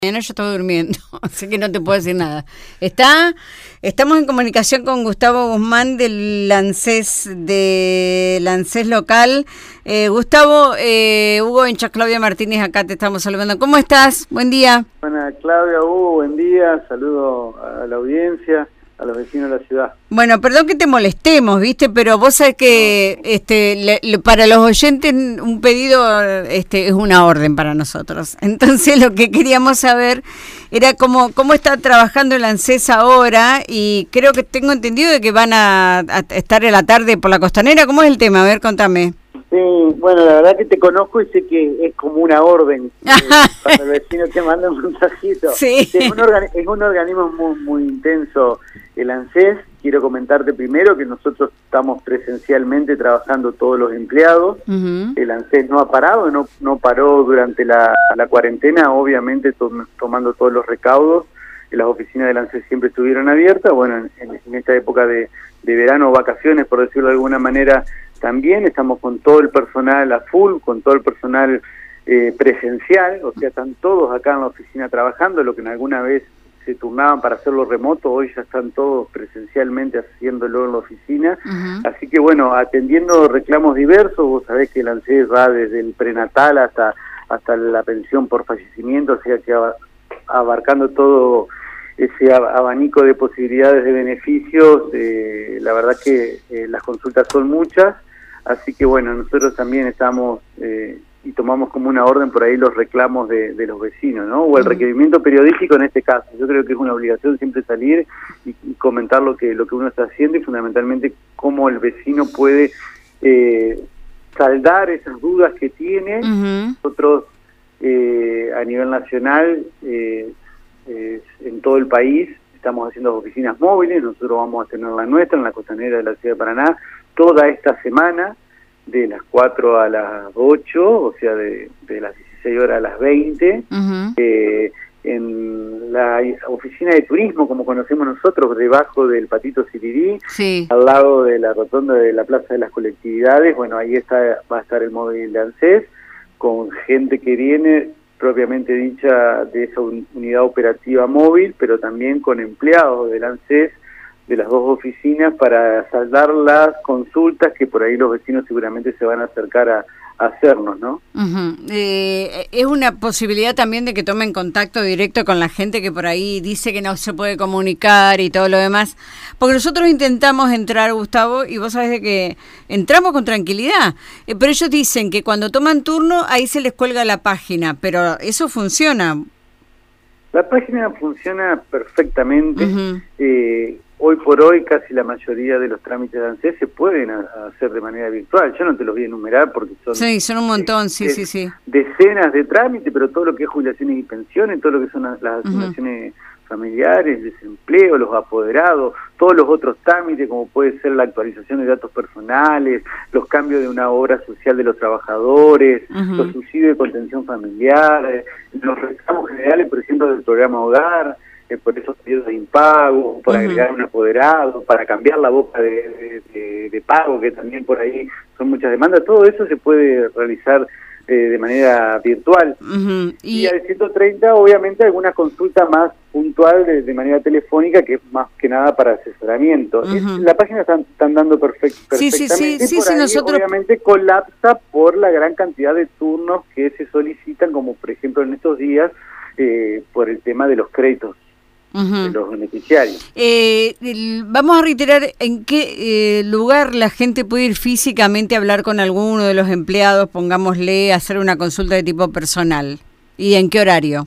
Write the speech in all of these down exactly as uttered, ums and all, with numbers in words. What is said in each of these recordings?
Mañana yo estaba durmiendo, así que no te puedo decir nada. Está, estamos en comunicación con Gustavo Guzmán del ANSES, del ANSES local. Eh, Gustavo, eh, Hugo Enchas, Claudia Martínez, acá te estamos saludando. ¿Cómo estás? Buen día. Buenas, Claudia, Hugo, buen día. Saludo a la audiencia, a los vecinos de la ciudad. Bueno, perdón que te molestemos, ¿viste? Pero vos sabés que este, le, le, para los oyentes un pedido este, es una orden para nosotros. Entonces lo que queríamos saber era cómo, cómo está trabajando el ANSES ahora, y creo que tengo entendido de que van a, a estar en la tarde por la Costanera. ¿Cómo es el tema? A ver, contame. Sí, bueno, la verdad que te conozco y sé que es como una orden. Eh, cuando el vecino te manda un mensajito. Sí. Es un, organi es un organismo muy, muy intenso el ANSES. Quiero comentarte primero que nosotros estamos presencialmente trabajando todos los empleados. Uh-huh. El ANSES no ha parado, no, no paró durante la, la cuarentena, obviamente to tomando todos los recaudos. Las oficinas del ANSES siempre estuvieron abiertas. Bueno, en, en esta época de, de verano o vacaciones, por decirlo de alguna manera, también estamos con todo el personal a full, con todo el personal eh, presencial, o sea, están todos acá en la oficina trabajando, lo que en alguna vez se turnaban para hacerlo remoto, hoy ya están todos presencialmente haciéndolo en la oficina. Uh-huh. Así que bueno, atendiendo reclamos diversos, vos sabés que el ANSES va desde el prenatal hasta, hasta la pensión por fallecimiento, o sea que abarcando todo ese abanico de posibilidades de beneficios. Eh, la verdad que eh, las consultas son muchas. Así que bueno, nosotros también estamos eh, y tomamos como una orden por ahí los reclamos de, de los vecinos, ¿no? O el requerimiento periodístico en este caso. Yo creo que es una obligación siempre salir y, y comentar lo que lo que uno está haciendo y fundamentalmente cómo el vecino puede eh, saldar esas dudas que tiene. Uh-huh. Nosotros eh, a nivel nacional, eh, eh, en todo el país, estamos haciendo oficinas móviles. Nosotros vamos a tener la nuestra en la Costanera de la ciudad de Paraná toda esta semana, de las cuatro a las ocho, o sea, de, de las dieciséis horas a las veinte. Uh-huh. eh, en la oficina de turismo, como conocemos nosotros, debajo del Patito Sirirí, sí, al lado de la rotonda de la Plaza de las Colectividades. Bueno, ahí está, va a estar el móvil de ANSES, con gente que viene, propiamente dicha, de esa unidad operativa móvil, pero también con empleados del ANSES, de las dos oficinas, para saldar las consultas que por ahí los vecinos seguramente se van a acercar a, a hacernos, ¿no? Uh-huh. eh, es una posibilidad también de que tomen contacto directo con la gente que por ahí dice que no se puede comunicar y todo lo demás, porque nosotros intentamos entrar, Gustavo, y vos sabés de que entramos con tranquilidad, eh, pero ellos dicen que cuando toman turno ahí se les cuelga la página, pero eso funciona. La página funciona perfectamente. Uh-huh. eh, Hoy por hoy casi la mayoría de los trámites de ANSES se pueden a, a hacer de manera virtual. Yo no te los voy a enumerar porque son... Sí, son un montón, eh, sí, de, sí, sí. Decenas de trámites, pero todo lo que es jubilaciones y pensiones, todo lo que son las, las asignaciones uh-huh. familiares, desempleo, los apoderados, todos los otros trámites, como puede ser la actualización de datos personales, los cambios de una obra social de los trabajadores, uh-huh. los subsidios de contención familiar, eh, los reclamos generales, por ejemplo, del programa Hogar, por esos periodos de impago, por uh-huh. agregar un apoderado, para cambiar la boca de, de, de, de pago, que también por ahí son muchas demandas. Todo eso se puede realizar eh, de manera virtual. Uh-huh. Y, y al ciento treinta, obviamente, alguna consulta más puntual de, de manera telefónica, que es más que nada para asesoramiento. Uh-huh. es, la página están, están dando perfect, perfectamente. Sí, sí, sí, sí, por sí, ahí, nosotros... obviamente, colapsa por la gran cantidad de turnos que se solicitan, como por ejemplo en estos días, eh, por el tema de los créditos. Uh-huh. De los beneficiarios. Eh, el, vamos a reiterar en qué eh, lugar la gente puede ir físicamente a hablar con alguno de los empleados, pongámosle, hacer una consulta de tipo personal. ¿Y en qué horario?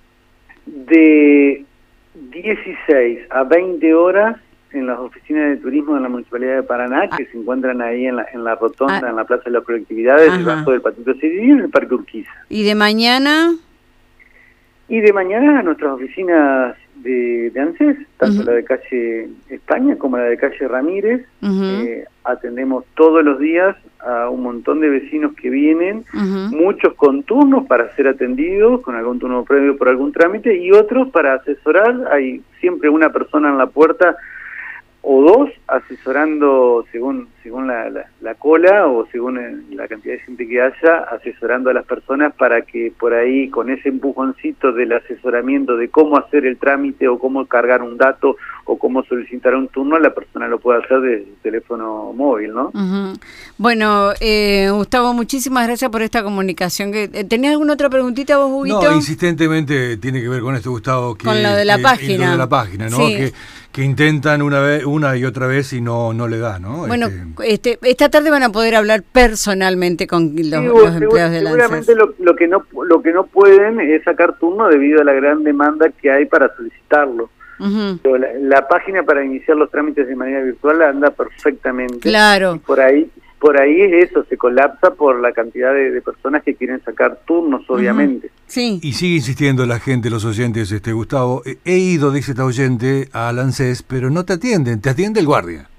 De dieciséis a veinte horas en las oficinas de turismo de la Municipalidad de Paraná, ah. que se encuentran ahí en la, en la rotonda, ah. en la Plaza de las Colectividades, Ajá. debajo del Patito Sirirí, en el Parque Urquiza. ¿Y de mañana? Y de mañana a nuestras oficinas de, de ANSES, tanto uh-huh. la de calle España como la de calle Ramírez. Uh-huh. eh, atendemos todos los días a un montón de vecinos que vienen, uh-huh. muchos con turnos para ser atendidos, con algún turno previo por algún trámite, y otros para asesorar. Hay siempre una persona en la puerta o dos asesorando según según la, la, la cola o según el, la cantidad de gente que haya, asesorando a las personas para que por ahí con ese empujoncito del asesoramiento de cómo hacer el trámite o cómo cargar un dato o cómo solicitar un turno, la persona lo puede hacer desde su teléfono móvil, ¿no? Uh-huh. Bueno, eh, Gustavo, muchísimas gracias por esta comunicación. ¿Tenías alguna otra preguntita vos, Huguito? No, insistentemente tiene que ver con esto, Gustavo. Que, con lo de la que, página. Lo de la página, ¿no? Sí. Que, que intentan una vez, una y otra vez y no no le da, ¿no? Bueno, este... este, esta tarde van a poder hablar personalmente con los, sí, los empleados de la Seguramente lo, lo que no lo que no pueden es sacar turno debido a la gran demanda que hay para solicitarlo. Uh-huh. Pero la, la página para iniciar los trámites de manera virtual anda perfectamente. Claro. Y por ahí por ahí es eso, se colapsa por la cantidad de, de personas que quieren sacar turnos, obviamente. Uh-huh. Sí. Y sigue insistiendo la gente, los oyentes, este Gustavo, he ido, dice esta oyente, al ANSES, pero no te atienden, te atiende el guardia.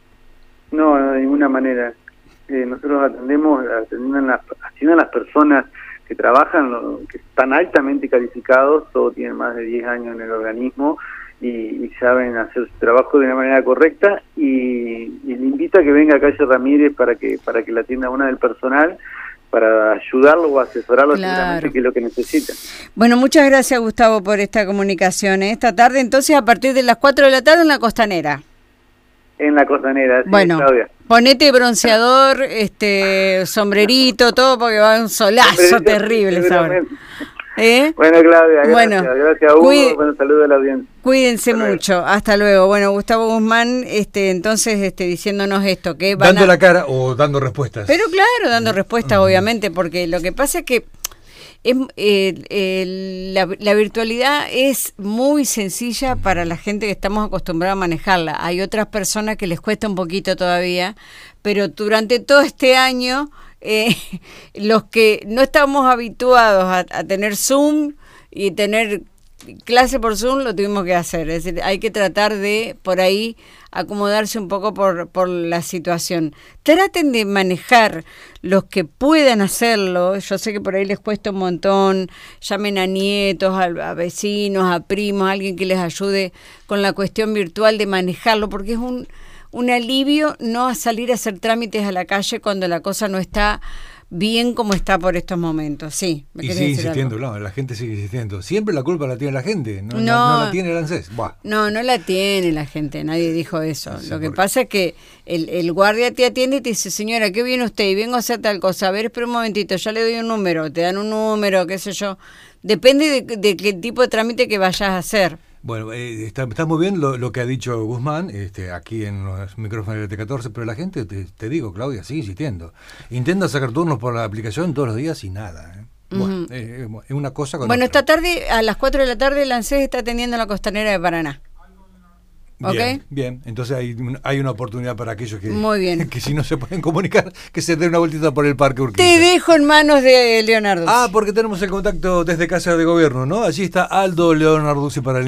No, no, de ninguna manera. Eh, nosotros atendemos, atienden las, atienden a las personas que trabajan, lo, que están altamente calificados, todos tienen más de diez años en el organismo, Y, y saben hacer su trabajo de una manera correcta, y, y le invito a que venga a Calle Ramírez para que para que la atienda una del personal, para ayudarlo o asesorarlo, claro, seguramente que es lo que necesita. Bueno, muchas gracias, Gustavo, por esta comunicación. Esta tarde, entonces, a partir de las cuatro de la tarde en la Costanera. En la Costanera, sí, bueno, Claudia. Ponete bronceador, este sombrerito, todo, porque va a un solazo terrible esa hora. ¿Eh? Bueno, Claudia, gracias. Bueno, gracias a Hugo, cuide, bueno, saludos a la audiencia. Cuídense hasta mucho, luego. Hasta luego. Bueno, Gustavo Guzmán, este, entonces, este, diciéndonos esto, que van dando a... la cara o dando respuestas. Pero claro, dando respuestas, uh-huh. obviamente, porque lo que pasa es que es, eh, eh, la, la virtualidad es muy sencilla para la gente que estamos acostumbrados a manejarla. Hay otras personas que les cuesta un poquito todavía, pero durante todo este año... Eh, los que no estamos habituados a, a tener Zoom y tener clase por Zoom, lo tuvimos que hacer. Es decir, hay que tratar de, por ahí, acomodarse un poco por, por la situación. Traten de manejar los que puedan hacerlo. Yo sé que por ahí les cuesta un montón. Llamen a nietos, a, a vecinos, a primos, a alguien que les ayude con la cuestión virtual de manejarlo, porque es un... un alivio no salir a hacer trámites a la calle cuando la cosa no está bien como está por estos momentos. Sí, me y sigue insistiendo, no, la gente sigue insistiendo. Siempre la culpa la tiene la gente, no, no, no, no la tiene el ANSES. Buah. No, no la tiene la gente, nadie dijo eso. Sí, Lo que porque... pasa es que el, el guardia te atiende y te dice, señora, ¿qué viene usted? Y vengo a hacer tal cosa. A ver, espera un momentito, ya le doy un número, te dan un número, qué sé yo. Depende de, de qué tipo de trámite que vayas a hacer. Bueno, eh, está, está muy bien lo, lo que ha dicho Guzmán este, aquí en los micrófonos de T catorce, pero la gente, te, te digo, Claudia, sigue insistiendo. Intenta sacar turnos por la aplicación todos los días y nada. ¿eh? Bueno, uh-huh. eh, es una cosa con Bueno, otra. esta tarde, a las cuatro de la tarde, el ANSES está atendiendo la Costanera de Paraná. Bien, ¿Okay? Bien, entonces hay, hay una oportunidad para aquellos que, Muy bien. que si no se pueden comunicar, que se den una vueltita por el Parque Urquiza. Te dejo en manos de Leonardo. Ah, porque tenemos el contacto desde Casa de Gobierno, ¿no? Allí está Aldo Leonardo para el